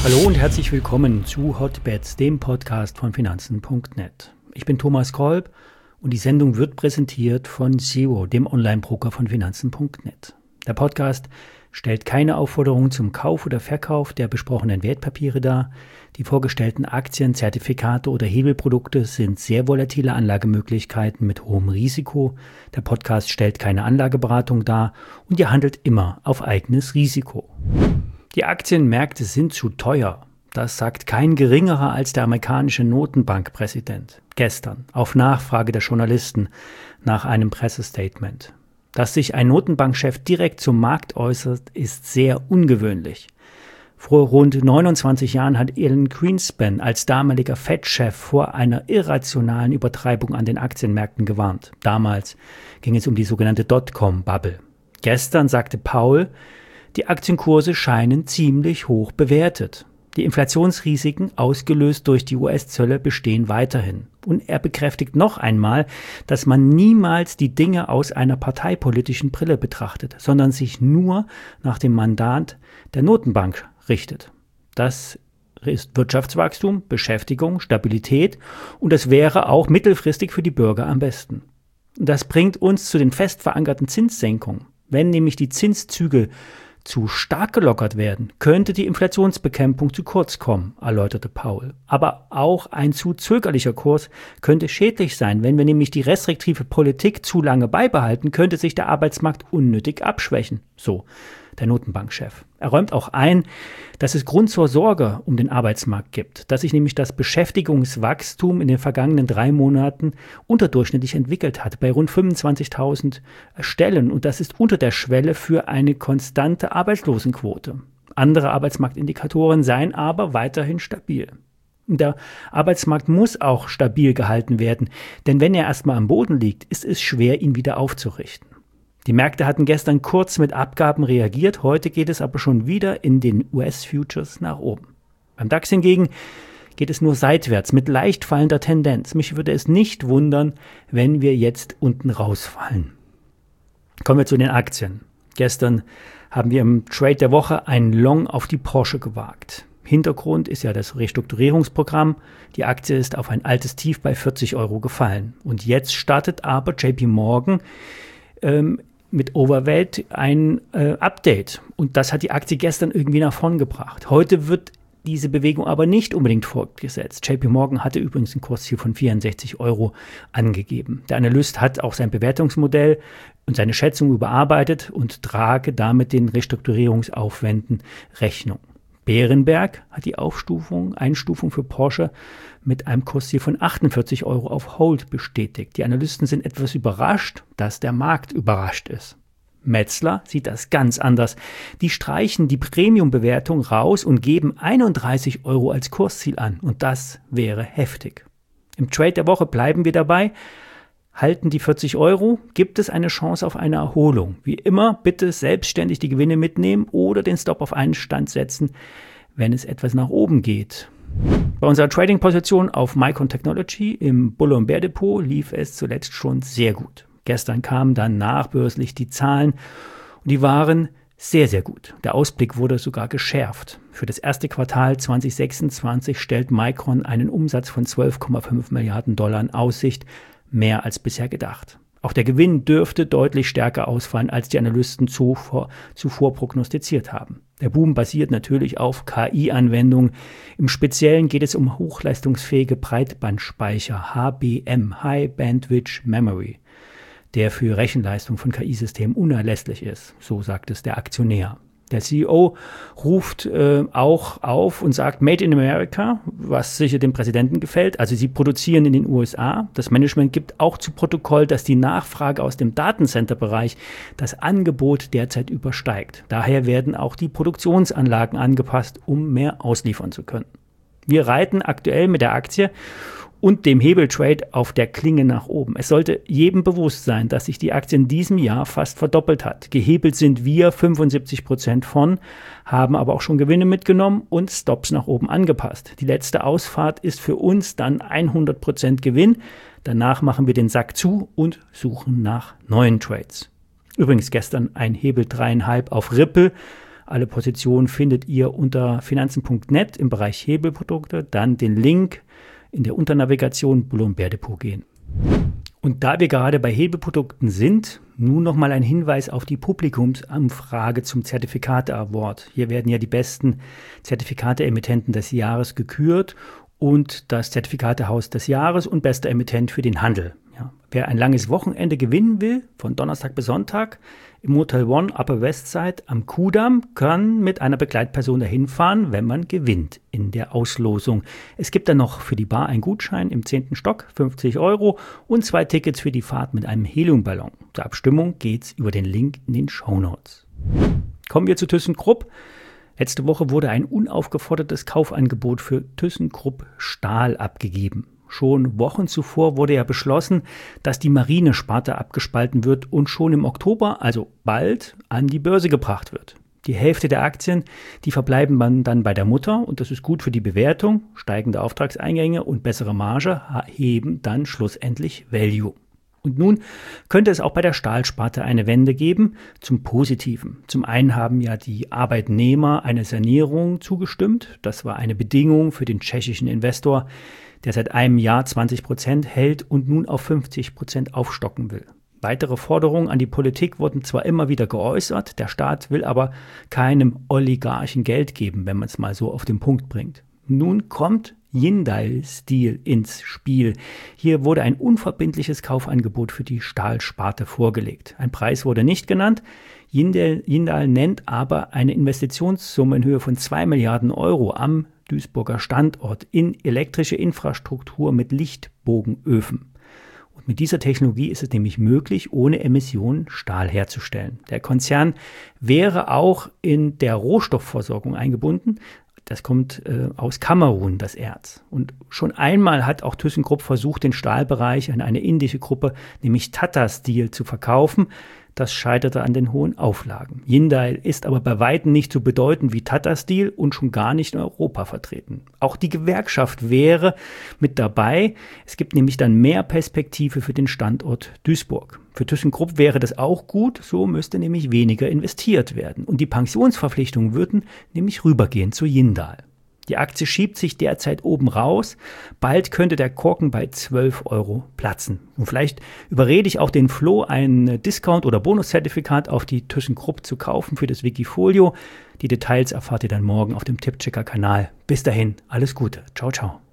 Hallo und herzlich willkommen zu Hotbets, dem Podcast von Finanzen.net. Ich bin Thomas Kolb und die Sendung wird präsentiert von Zero, dem Online-Broker von Finanzen.net. Der Podcast stellt keine Aufforderung zum Kauf oder Verkauf der besprochenen Wertpapiere dar. Die vorgestellten Aktien, Zertifikate oder Hebelprodukte sind sehr volatile Anlagemöglichkeiten mit hohem Risiko. Der Podcast stellt keine Anlageberatung dar und ihr handelt immer auf eigenes Risiko. Die Aktienmärkte sind zu teuer. Das sagt kein geringerer als der amerikanische Notenbankpräsident gestern auf Nachfrage der Journalisten nach einem Pressestatement. Dass sich ein Notenbankchef direkt zum Markt äußert, ist sehr ungewöhnlich. Vor rund 29 Jahren hat Alan Greenspan als damaliger Fed-Chef vor einer irrationalen Übertreibung an den Aktienmärkten gewarnt. Damals ging es um die sogenannte Dotcom-Bubble. Gestern sagte Powell, die Aktienkurse scheinen ziemlich hoch bewertet. Die Inflationsrisiken, ausgelöst durch die US-Zölle, bestehen weiterhin. Und er bekräftigt noch einmal, dass man niemals die Dinge aus einer parteipolitischen Brille betrachtet, sondern sich nur nach dem Mandat der Notenbank richtet. Das ist Wirtschaftswachstum, Beschäftigung, Stabilität und das wäre auch mittelfristig für die Bürger am besten. Das bringt uns zu den fest verankerten Zinssenkungen. Wenn nämlich die Zinszügel zu stark gelockert werden, könnte die Inflationsbekämpfung zu kurz kommen, erläuterte Powell. Aber auch ein zu zögerlicher Kurs könnte schädlich sein. Wenn wir nämlich die restriktive Politik zu lange beibehalten, könnte sich der Arbeitsmarkt unnötig abschwächen, so der Notenbankchef. Er räumt auch ein, dass es Grund zur Sorge um den Arbeitsmarkt gibt, dass sich nämlich das Beschäftigungswachstum in den vergangenen 3 Monaten unterdurchschnittlich entwickelt hat, bei rund 25.000 Stellen. Und das ist unter der Schwelle für eine konstante Arbeitslosenquote. Andere Arbeitsmarktindikatoren seien aber weiterhin stabil. Der Arbeitsmarkt muss auch stabil gehalten werden, denn wenn er erstmal am Boden liegt, ist es schwer, ihn wieder aufzurichten. Die Märkte hatten gestern kurz mit Abgaben reagiert, heute geht es aber schon wieder in den US-Futures nach oben. Beim DAX hingegen geht es nur seitwärts mit leicht fallender Tendenz. Mich würde es nicht wundern, wenn wir jetzt unten rausfallen. Kommen wir zu den Aktien. Gestern haben wir im Trade der Woche einen Long auf die Porsche gewagt. Hintergrund ist ja das Restrukturierungsprogramm. Die Aktie ist auf ein altes Tief bei 40 € gefallen. Und jetzt startet aber JP Morgan mit Overweight ein Update. Und das hat die Aktie gestern irgendwie nach vorn gebracht. Heute wird diese Bewegung aber nicht unbedingt fortgesetzt. JP Morgan hatte übrigens ein Kursziel von 64 € angegeben. Der Analyst hat auch sein Bewertungsmodell und seine Schätzung überarbeitet und trage damit den Restrukturierungsaufwänden Rechnung. Berenberg hat die Einstufung für Porsche mit einem Kursziel von 48 € auf Hold bestätigt. Die Analysten sind etwas überrascht, dass der Markt überrascht ist. Metzler sieht das ganz anders. Die streichen die Premium-Bewertung raus und geben 31 € als Kursziel an. Und das wäre heftig. Im Trade der Woche bleiben wir dabei. Halten die 40 €, gibt es eine Chance auf eine Erholung. Wie immer, bitte selbstständig die Gewinne mitnehmen oder den Stop auf einen Stand setzen, wenn es etwas nach oben geht. Bei unserer Trading-Position auf Micron Technology im Bull- und Bear-Depot lief es zuletzt schon sehr gut. Gestern kamen dann nachbörslich die Zahlen und die waren sehr, sehr gut. Der Ausblick wurde sogar geschärft. Für das erste Quartal 2026 stellt Micron einen Umsatz von $12,5 Milliarden in Aussicht, mehr als bisher gedacht. Auch der Gewinn dürfte deutlich stärker ausfallen, als die Analysten zuvor prognostiziert haben. Der Boom basiert natürlich auf KI-Anwendungen. Im Speziellen geht es um hochleistungsfähige Breitbandspeicher, HBM, High Bandwidth Memory, der für Rechenleistung von KI-Systemen unerlässlich ist, so sagt es der Aktionär. Der CEO ruft auch auf und sagt Made in America, was sicher dem Präsidenten gefällt. Also sie produzieren in den USA. Das Management gibt auch zu Protokoll, dass die Nachfrage aus dem Datencenter-Bereich das Angebot derzeit übersteigt. Daher werden auch die Produktionsanlagen angepasst, um mehr ausliefern zu können. Wir reiten aktuell mit der Aktie und dem Hebeltrade auf der Klinge nach oben. Es sollte jedem bewusst sein, dass sich die Aktie in diesem Jahr fast verdoppelt hat. Gehebelt sind wir 75% von, haben aber auch schon Gewinne mitgenommen und Stops nach oben angepasst. Die letzte Ausfahrt ist für uns dann 100% Gewinn. Danach machen wir den Sack zu und suchen nach neuen Trades. Übrigens gestern ein Hebel 3,5 auf Ripple. Alle Positionen findet ihr unter finanzen.net im Bereich Hebelprodukte, dann den Link in der Unternavigation Bull & Bear Depot gehen. Und da wir gerade bei Hebelprodukten sind, nun nochmal ein Hinweis auf die Publikumsumfrage zum Zertifikate Award. Hier werden ja die besten Zertifikate-Emittenten des Jahres gekürt und das Zertifikatehaus des Jahres und bester Emittent für den Handel. Ja, wer ein langes Wochenende gewinnen will, von Donnerstag bis Sonntag, im Motel One Upper West Side am Kudamm, kann mit einer Begleitperson dahin fahren, wenn man gewinnt in der Auslosung. Es gibt dann noch für die Bar einen Gutschein im 10. Stock, 50 € und 2 Tickets für die Fahrt mit einem Heliumballon. Zur Abstimmung geht's über den Link in den Shownotes. Kommen wir zu ThyssenKrupp. Letzte Woche wurde ein unaufgefordertes Kaufangebot für ThyssenKrupp Stahl abgegeben. Schon Wochen zuvor wurde ja beschlossen, dass die Marinesparte abgespalten wird und schon im Oktober, also bald, an die Börse gebracht wird. Die Hälfte der Aktien, die verbleiben dann bei der Mutter und das ist gut für die Bewertung. Steigende Auftragseingänge und bessere Marge heben dann schlussendlich Value. Und nun könnte es auch bei der Stahlsparte eine Wende geben zum Positiven. Zum einen haben ja die Arbeitnehmer eine Sanierung zugestimmt. Das war eine Bedingung für den tschechischen Investor, der seit einem Jahr 20% hält und nun auf 50% aufstocken will. Weitere Forderungen an die Politik wurden zwar immer wieder geäußert, der Staat will aber keinem Oligarchen Geld geben, wenn man es mal so auf den Punkt bringt. Nun kommt Jindal-Stil ins Spiel. Hier wurde ein unverbindliches Kaufangebot für die Stahlsparte vorgelegt. Ein Preis wurde nicht genannt. Jindal nennt aber eine Investitionssumme in Höhe von 2 Milliarden € am Duisburger Standort in elektrische Infrastruktur mit Lichtbogenöfen. Und mit dieser Technologie ist es nämlich möglich, ohne Emissionen Stahl herzustellen. Der Konzern wäre auch in der Rohstoffversorgung eingebunden. Das kommt aus Kamerun, das Erz. Und schon einmal hat auch ThyssenKrupp versucht, den Stahlbereich an eine indische Gruppe, nämlich Tata Steel, zu verkaufen. Das scheiterte an den hohen Auflagen. Jindal ist aber bei weitem nicht so bedeutend wie Tata Steel und schon gar nicht in Europa vertreten. Auch die Gewerkschaft wäre mit dabei. Es gibt nämlich dann mehr Perspektive für den Standort Duisburg. Für ThyssenKrupp wäre das auch gut, so müsste nämlich weniger investiert werden. Und die Pensionsverpflichtungen würden nämlich rübergehen zu Jindal. Die Aktie schiebt sich derzeit oben raus. Bald könnte der Korken bei 12 € platzen. Und vielleicht überrede ich auch den Flo, ein Discount- oder Bonuszertifikat auf die ThyssenKrupp zu kaufen für das Wikifolio. Die Details erfahrt ihr dann morgen auf dem Tippchecker-Kanal. Bis dahin, alles Gute. Ciao, ciao.